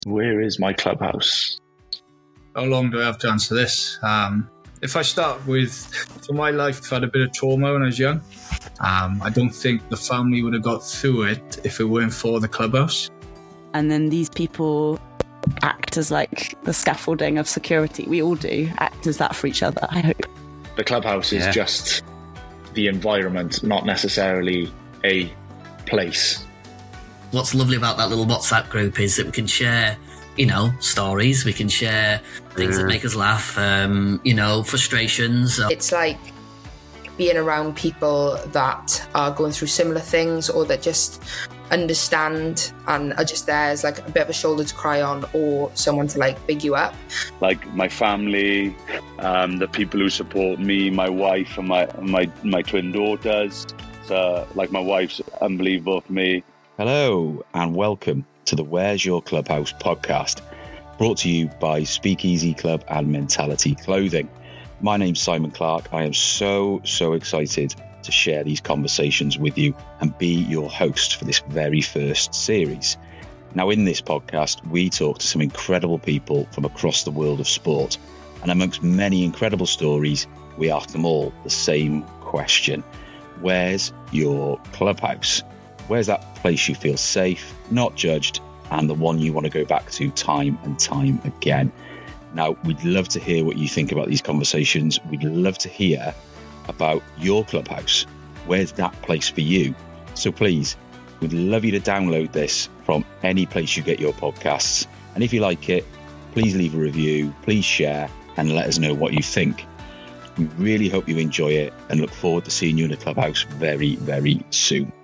Where is my clubhouse? How long do I have to answer this? If I start with, so my life had a bit of trauma when I was young. I don't think the family would have got through it if it weren't for the clubhouse. And then these people act as like the scaffolding of security. We all do act as that for each other, I hope. The clubhouse is just the environment, not necessarily a place. What's lovely about that little WhatsApp group is that we can share, stories. We can share things that make us laugh, frustrations. It's like being around people that are going through similar things or that just understand and are just there as like a bit of a shoulder to cry on or someone to like big you up. Like my family, the people who support me, my wife and my twin daughters. So like my wife's unbelievable for me. Hello and welcome to the Where's Your Clubhouse podcast, brought to you by Speakeasy Club and Mentality Clothing. My name's Simon Clark. I am so excited to share these conversations with you and be your host for this very first series. Now, in this podcast, we talk to some incredible people from across the world of sport. And amongst many incredible stories, we ask them all the same question. Where's your clubhouse? Where's that place you feel safe, not judged, and the one you want to go back to time and time again? Now, we'd love to hear what you think about these conversations. We'd love to hear about your clubhouse. Where's that place for you? So please, we'd love you to download this from any place you get your podcasts. And if you like it, please leave a review, please share, and let us know what you think. We really hope you enjoy it and look forward to seeing you in the clubhouse very, very soon.